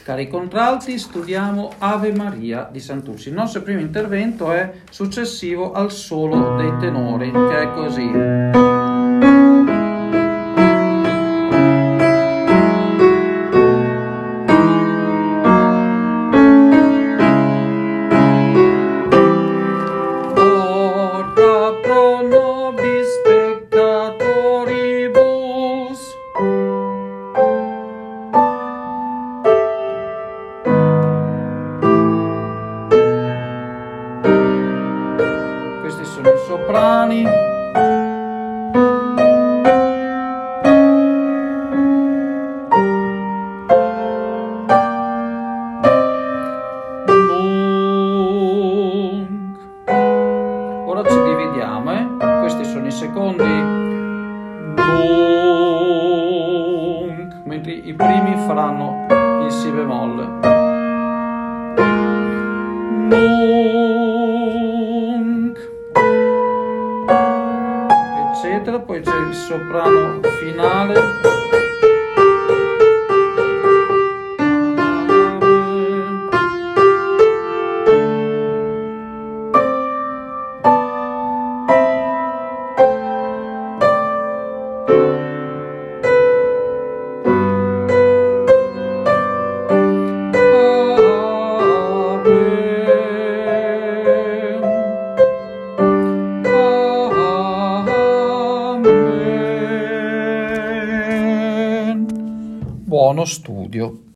Cari contralti, studiamo Ave Maria di Santursi. Il nostro primo intervento è successivo al solo dei tenori, che è così. Questi sono i soprani. Ora ci dividiamo, Questi sono i secondi. Mentre i primi faranno il si bemolle. Eccetera, poi c'è il soprano finale. Buono studio.